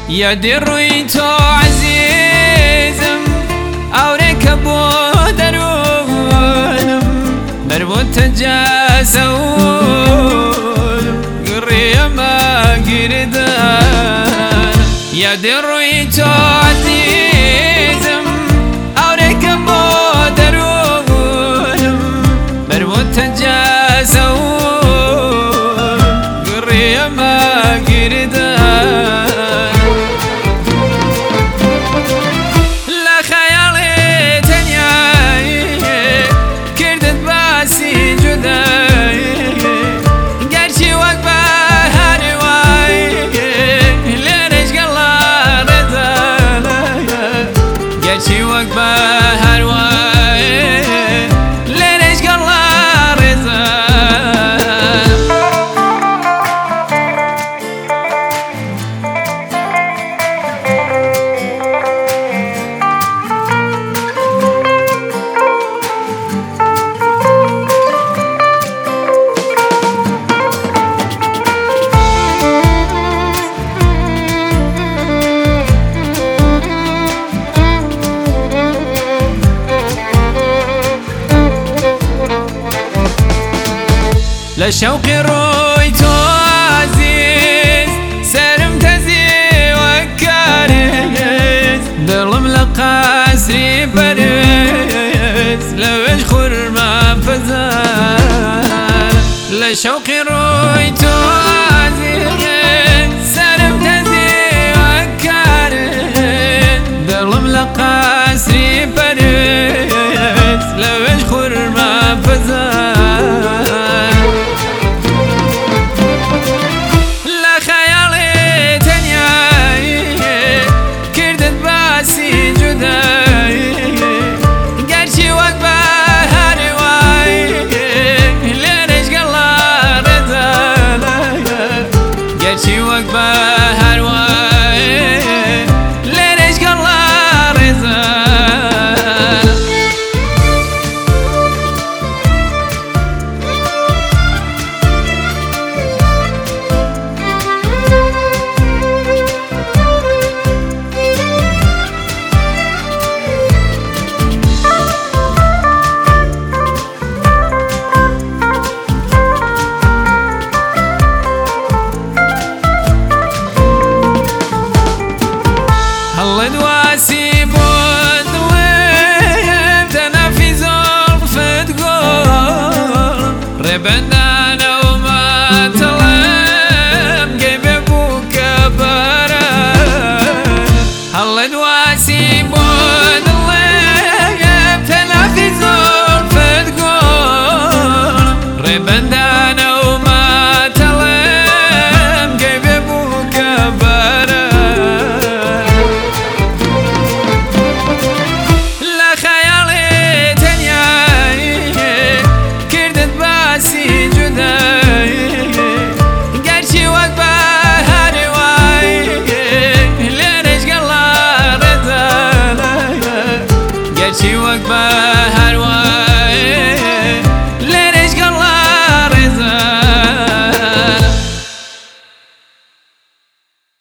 يا دروي تو عزيزم أوريك أبو درونم مربوط جاسول قرية ما قردان يا دروي تو عزيزم أوريك أبو درونم مربوط جاسول قرية ما قردان لشوقي رويتو عزيز سرم تزي وكاريز ظلم لقاسري بريز لوش خرما فزان لشوقي رويتو عزيز سرم تزي وكاريز ظلم لقاسري بريز لوش خرما فزان Benden